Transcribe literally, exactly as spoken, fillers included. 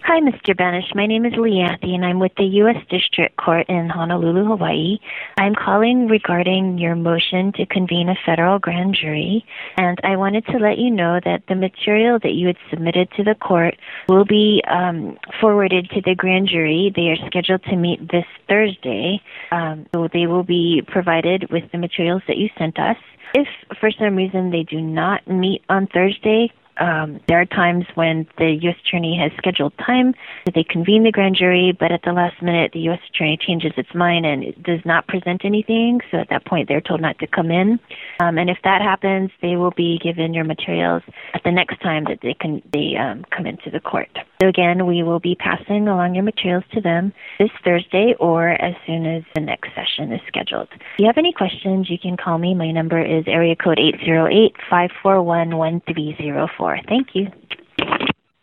Hi, Mister Banish. My name is Leathy, and I'm with the U S District Court in Honolulu, Hawaii. I'm calling regarding your motion to convene a federal grand jury, and I wanted to let you know that the material that you had submitted to the court will be um, forwarded to the grand jury. They are scheduled to meet this Thursday, um, so they will be provided with the materials that you sent us. If for some reason they do not meet on Thursday, Um, there are times when the U S Attorney has scheduled time that they convene the grand jury, but at the last minute, the U S Attorney changes its mind and it does not present anything. So at that point, they're told not to come in. Um, and if that happens, they will be given your materials at the next time that they can they um, come into the court. So again, we will be passing along your materials to them this Thursday or as soon as the next session is scheduled. If you have any questions, you can call me. My number is area code eight zero eight, five four one, one three zero four. Thank you.